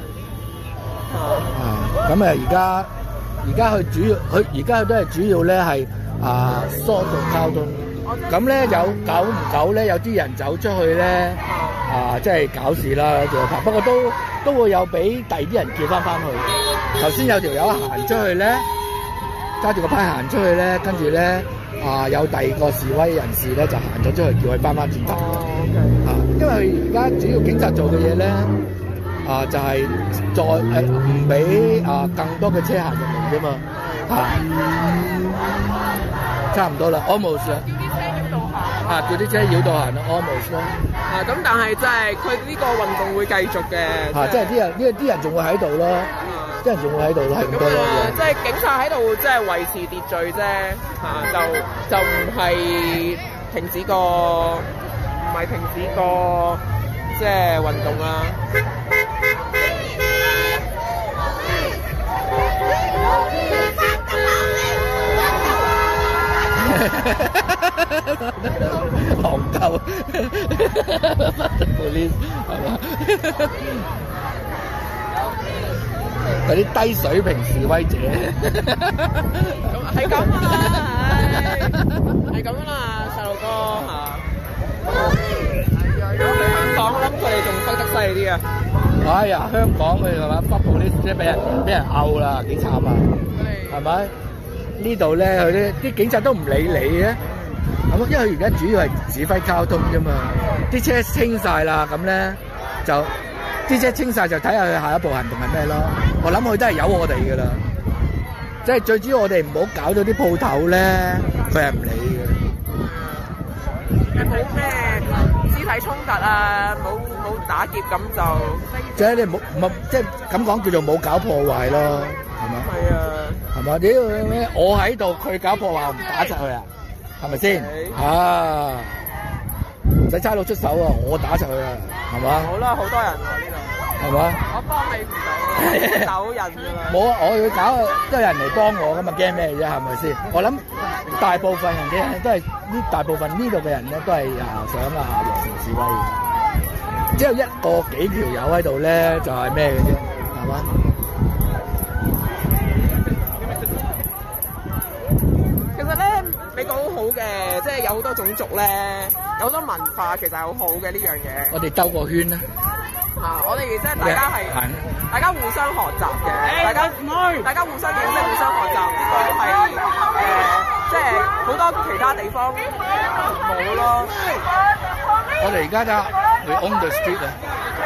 B: 啊，咁啊，而家而家佢主要，佢而家佢都係主要咧係啊疏導交通。咁咧有久唔久咧，有啲人走出去咧，啊，即係搞事啦，做拍。不過都都會有俾第二啲人叫翻翻去。頭先有條友行出去咧，揸住個牌行出去咧，跟住咧啊有第二個示威人士咧就行咗出去，叫佢翻翻轉頭。啊，因為而家主要警察做嘅嘢咧，啊就係再誒唔俾啊更多嘅車行入嚟啫嘛。啊，差唔多啦 ，almost 啦。啊！叫啲車繞道行咯 ，almost 咯。
C: 啊，咁但係真係佢呢個運動會繼續嘅。
B: 啊，即係啲人，呢啲人仲會喺度咯，啲人仲會喺度咯，係咁多咯。
C: 即係警察喺度，即係維持秩序啫。嚇，就就唔係停止個，唔係停止個，即係運動啦。
B: 戇鳩 police 係嘛？嗰啲低水平示威者，
C: 咁係咁啊！係咁啦，細路哥嚇。如果喺香港，我諗佢哋仲分得犀利啲啊！
B: 哎呀，香港佢係嘛？北部啲即係俾人俾人毆啦，幾慘啊！係咪？呢度咧，佢啲啲警察都唔理你嘅，咁因為佢而家主要係指揮交通啫嘛，啲車清晒啦，咁咧就啲車清晒就睇下佢下一步行動係咩咯。我諗佢都係由我哋噶啦，即係最主要我哋唔好搞到啲鋪頭咧，佢係唔理嘅。
C: 冇咩肢體衝突啊，冇冇打劫咁就，
B: 即係你冇冇即係咁講叫做冇搞破壞咯，係嘛？
C: 係啊。
B: 係嘛？屌咩？我喺度，佢搞破壞，唔打柒佢啊？係咪先？啊！唔使差佬出手啊！我打柒佢啊，係嘛？
C: 好啦，好多人喎呢度。
B: 係嘛？
C: 我幫你唔到，走人㗎啦。
B: 冇啊！我要搞都有人嚟幫我，咁啊驚咩啫？係咪先？我諗大部分人嘅都係呢，大部分呢度嘅人咧都係啊想啊和平示威嘅。只有一個幾條友喺度咧，就係咩嘅啫？係嘛？
C: 美國好好嘅，即係有好多種族咧，有好多文化，其實係好好嘅呢樣嘢。
B: 我哋兜個圈啦。
C: 啊！我哋即係大家係，大家互相學習嘅，大家大家互相認識、互相學習，呢個係誒，即係好多其他地方冇咯。
B: 我哋而家就去 on the street 啊！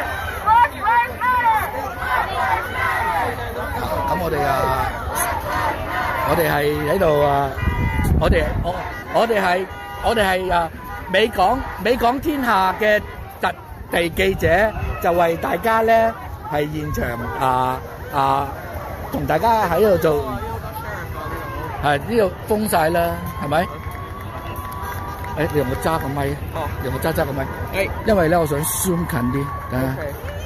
B: 咁我哋啊，我哋係喺度啊！我哋我我哋係我哋係啊美港美港天下嘅特地記者，就為大家咧係現場啊啊同大家喺度做，係呢度封晒啦，係咪？誒，你有冇揸個咪？
C: 哦，
B: 有冇揸揸個咪？
C: 誒，
B: 因為咧，我想 zoom 近啲，等下。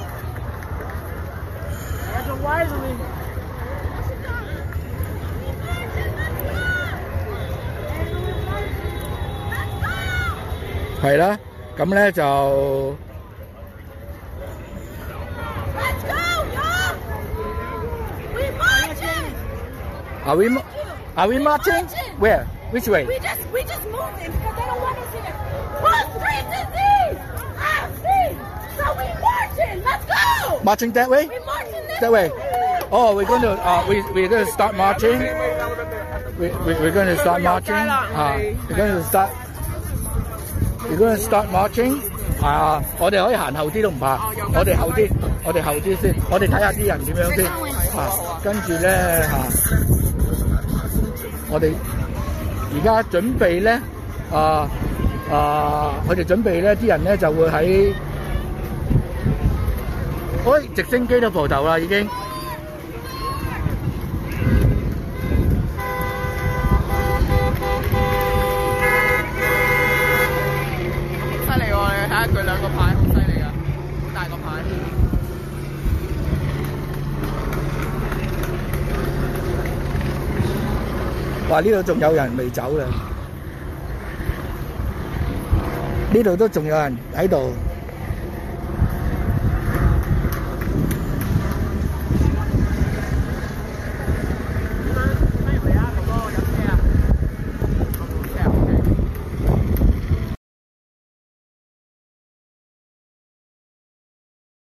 B: 係啦，咁咧就。Are we are we marching? Where? Which way?
E: We just we just moving because they don't want us here. Cross street disease. Ah, see. So we marching. Let's go.
B: Marching that way?
E: We marching this
B: That way. Oh, we're going to uh, we we're going to start marching. We, we we're going to start marching. Uh, we're going to start. We're going to start marching. 啊！我哋可以行後啲都唔怕，我哋後啲，我哋後啲先，我哋睇下啲人點樣先。啊，跟住咧嚇，我哋而家準備咧啊啊，佢哋準備咧，啲人咧就會喺，哎，直升機都蒲頭啦，已經。
C: 犀利喎！你睇下佢兩個牌，好犀利噶，好大個牌。
B: 哇！呢度仲有人未走啦，呢度都仲有人喺度。